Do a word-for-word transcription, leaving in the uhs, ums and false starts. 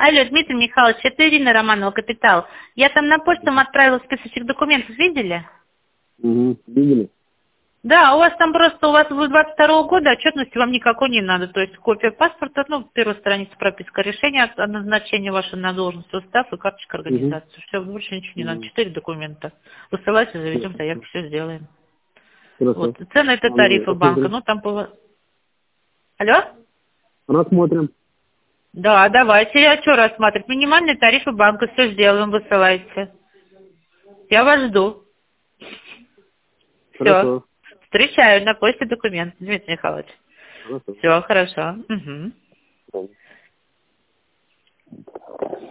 Алло, Дмитрий Михайлович, это Ирина Романова, Капитал. Я там на почту вам отправила списочек документов, видели? Угу, видели? Да, у вас там просто, у вас вы двадцать второго года, отчетности вам никакой не надо. То есть копия паспорта, ну, первая страница прописка, решение о назначении вашей на должность, устав и карточка организации. Угу. Все, больше ничего не надо. Угу. Четыре документа. Высылайте, заведем заявку, все сделаем. Хорошо. Вот. Цены это тарифы банка. Ну, там было... Алло? Рассмотрим. Да, давайте. Я что рассматривать? Минимальные тарифы банка, все сделаем, высылайте. Я вас жду. Все. Хорошо. Встречаю на почте документ, Дмитрий Михайлович. Хорошо. Все, хорошо. Угу. Ладно.